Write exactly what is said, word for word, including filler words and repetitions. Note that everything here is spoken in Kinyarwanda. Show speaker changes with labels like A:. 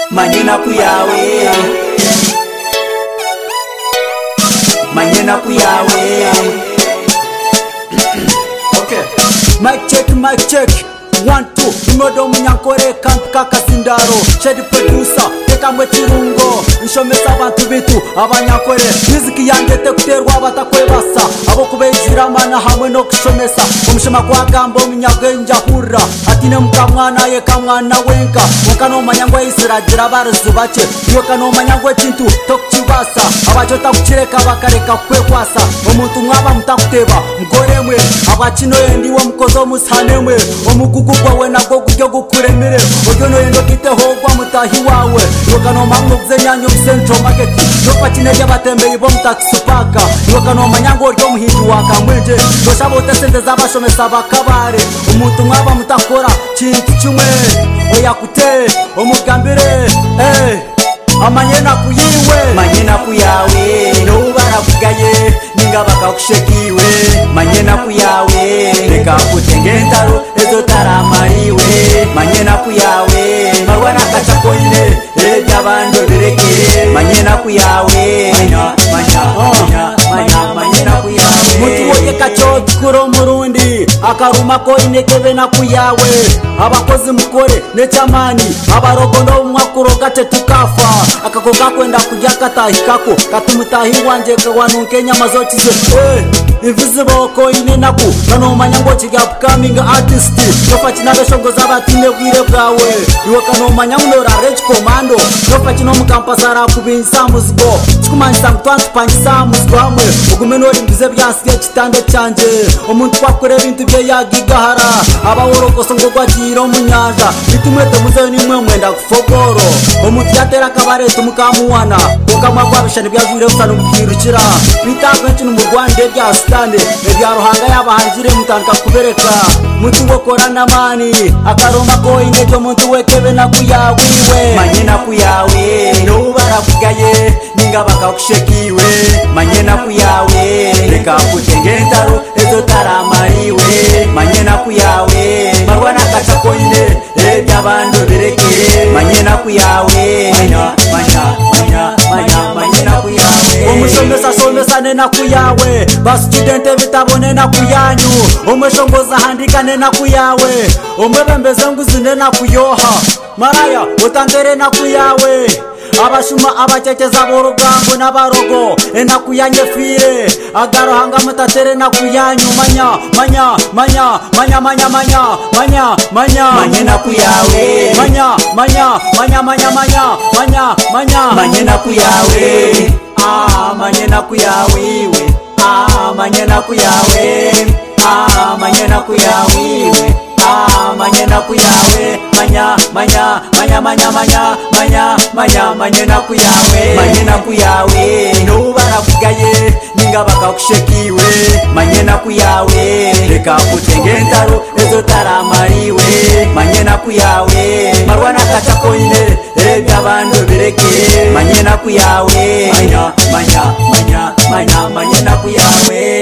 A: manyena kuyawe manyena kuyawe.
B: Okay,
C: mic check mic check one two imodo munyankore camp kakasindaro shedi producer teka mwechirungo nshomesa abantu bitu abanyankore music yange tekuterwa batakwebasa abo kubejira mana hamwe no kushomesa umushema kwa gambo munyagwenja hura atine mukamwana ye kamwana wenka mukano manyangwa isiragira baruzi bace yo kano manyangwa kintu tokchibasa abajota kuchireka bakareka kwekwasa omuntu mwaba mutakuteba mugore mwe abachino yendiwo mukozo musanemwe omugugu gwawe nago kujya gukuremere ojono yendo kitehogwa mutahi wawe yokano mango kzenyanyo central market yopatine y'abatembe ibo mutaksupaka yokano manyango ryo muhindu wakamweje doshabo tesende zabashomesa bakabare umuntu mwaba mutakora kintu kimwe oyakute omugambire eh amanyena kuyiwe
A: manyena kuyawe nubara kugaye ninga bakakushekiwe manyena kuyawe reka kutengentaro ezo taramariwe manyena kuyawe marwana kachakoine ebyabando bireke manyena kuyawe manya manya manya manyena kuyawe
C: mutu woye kachoti kuro murundi akaruma ko inekebe na kuyawe abakozi mukore nechamani abarogondo mwakuro gatetukafa akakoga kwenda kujya katahikako katumutahi wanje kawanunke nyama zochize eh invisible ko ine naku kano manyango chiga upcoming artist yofa chinabe shongo zabatine bwire bwawe yo kano manyango ra rage commando yofa chino mukampasara kubinsa muzgo chikumanyisa mtwantu panchisa muzgo hamwe ugumeno rimbize byasiye kitande canje omuntu kwakore ibintu bye yagigahara abaworokoso ngo gwakiro munyanja bitumwete muzeni mwe mwenda kufogoro omuntu yatera kabare tumukamuwana ukamwa kwabishane byazure usana mukirukira bitakwe cyo mu Rwanda bya stande ebyaruhanga yabahanjire mutanka kubereka mutu gokorana mani akaroma ko inejo muntu wekebe na kuyawiwe
A: manyena kuyawe nubara kugaye ninga bakakushekiwe manyena kuyawe reka kutengentaro ezo taramariwe manyena kuyawe marwana kachakoine ebyabando bireke manyena kuyawe manya manya manya manyena kuyawe
C: omushomesa somesa nena kuyawe ba student bitabone na kuyanyu omweshongoza handika nena kuyawe omwebembeze nguzi nena kuyoha maraya utangere na kuyawe abashuma abachecheza borugambo nabarogo ena kuyanye fire agarohanga mutatere na kuyanyu manya manya manya manya manya manya manya manya
A: manyena kuyawe
C: manya manya manya manya manya manya manya
A: manyena kuyawe ah manyena kuyawe ah manyena kuyawe ah manyena kuyawe ah manyena kuyawe manya manya manya manya manya manya manya manyena kuyawe manyena kuyawe nubara kugaye ninga bakakushekiwe manyena kuyawe reka kutengentaro ezo taramariwe manyena kuyawe marwana kachakoine ebyabando bireke manyena kuyawe manya manya manya manya manyena kuyawe